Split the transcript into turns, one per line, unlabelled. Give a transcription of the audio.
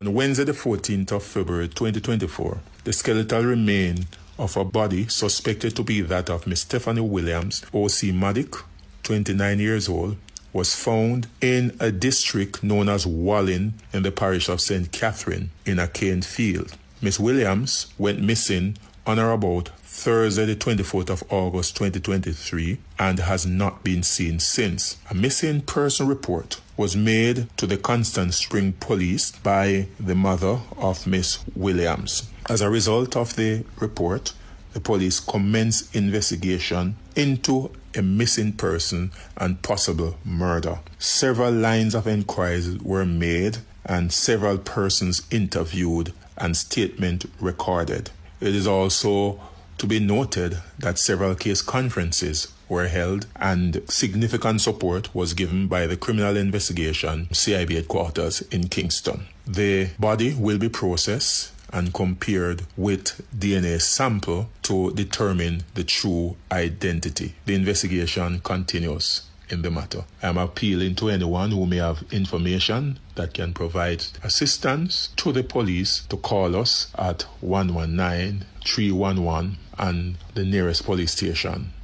On Wednesday, the 14th of February 2024, the skeletal remains of a body suspected to be that of Miss Stephanie Williams, O.C. Maddock, 29 years old, was found in a district known as Wallin in the parish of St. Catherine in a cane field. Miss Williams went missing on or about Thursday, the 24th of August 2023, and has not been seen since. A missing person report was made to the Constant Spring Police by the mother of Miss Williams. As a result of the report, the police commenced investigation into a missing person and possible murder. Several lines of inquiries were made and several persons interviewed and statement recorded. It is also to be noted that several case conferences were held and significant support was given by the Criminal Investigation CIB headquarters in Kingston. The body will be processed and compared with DNA sample to determine the true identity. The investigation continues in the matter. I am appealing to anyone who may have information that can provide assistance to the police to call us at 119-311 and the nearest police station